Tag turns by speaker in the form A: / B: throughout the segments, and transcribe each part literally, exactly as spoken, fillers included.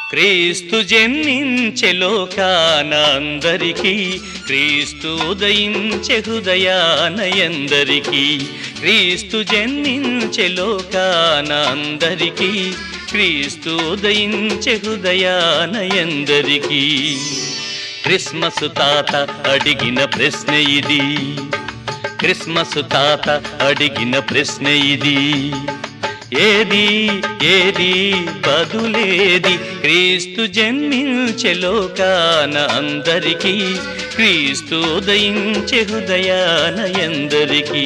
A: క్రీస్తు జన్మించె లోకాన అందరికీ, క్రీస్తు ఉదయించె హృదయాన ఎందరికీ. క్రీస్తు జన్మించె లోకాన అందరికీ, క్రీస్తు ఉదయించె హృదయాన ఎందరికీ. క్రిస్మస్ తాత అడిగిన ప్రశ్న ఇది, క్రిస్మస్ తాత అడిగిన ప్రశ్న ఇది. ఏది ఏది బదులేది, క్రీస్తు జన్మించె లోకాన అందరికీ, క్రీస్తు ఉదయించె హృదయాన ఎందరికీ.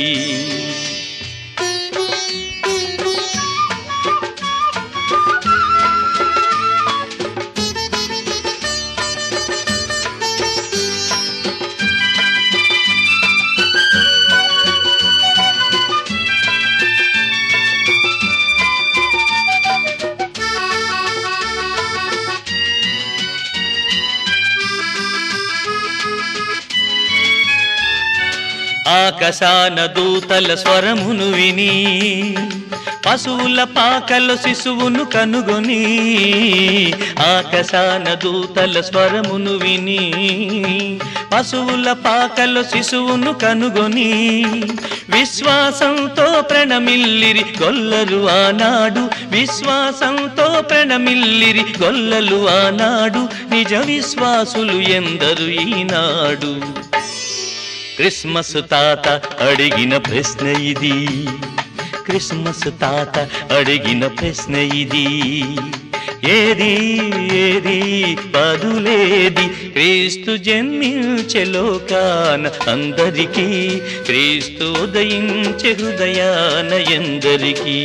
A: ఆకాశాన దూతల స్వరమును విని, పశువుల పాకలో శిశువును కనుగొని. ఆకాశాన దూతల స్వరమును విని, పశువుల పాకలో శిశువును కనుగొని. విశ్వాసంతో ప్రణమిల్లిరి గొల్లలు ఆనాడు, విశ్వాసంతో ప్రణమిల్లిరి గొల్లలు ఆనాడు. నిజ విశ్వాసులు ఎందరు ఈనాడు. క్రిస్మస్ తాత అడిగిన ప్రశ్న ఇది, క్రిస్మస్ తాత అడిగిన ప్రశ్న ఇది. ఏది ఏది బదులేది, క్రీస్తు జన్మించె లోకాన అందరికీ, క్రీస్తు ఉదయించె హృదయాన ఎందరికీ.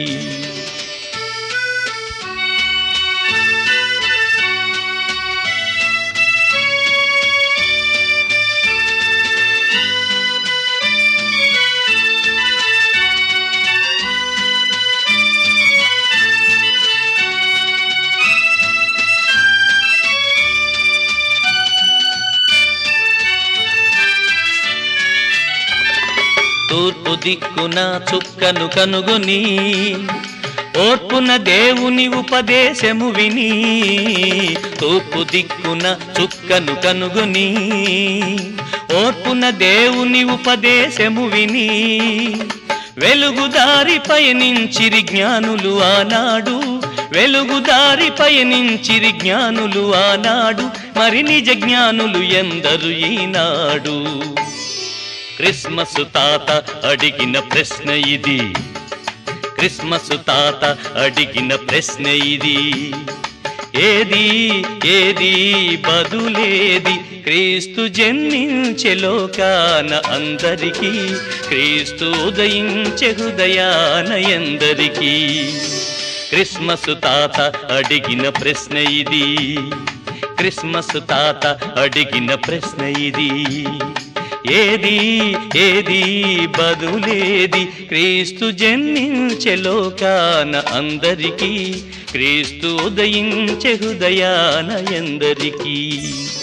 A: తూర్పు దిక్కున చుక్కను కనుగొని, ఓర్పున దేవుని ఉపదేశము విని. తూర్పు దిక్కున చుక్కను కనుగొని, ఓర్పున దేవుని ఉపదేశము విని. వెలుగుదారి పయనించిరి జ్ఞానులు ఆనాడు, వెలుగుదారి పయనించిరి జ్ఞానులు ఆనాడు. మరి నిజ జ్ఞానులు ఎందరు ఈనాడు. క్రిస్మస్ తాత అడిగిన ప్రశ్న ఇది, క్రిస్మస్ తాత అడిగిన ప్రశ్న ఇది. ఏది ఏది బదులేది, క్రీస్తు జన్మించె లోకాన అందరికీ, క్రీస్తు ఉదయించె హృదయాన ఎందరికీ. క్రిస్మస్ తాత అడిగిన ప్రశ్న ఇది, క్రిస్మస్ తాత అడిగిన ప్రశ్న ఇది. ఏది ఏది బదులేది, క్రీస్తు జన్మించె లోకాన అందరికీ, క్రీస్తు ఉదయించె హృదయాన ఎందరికీ.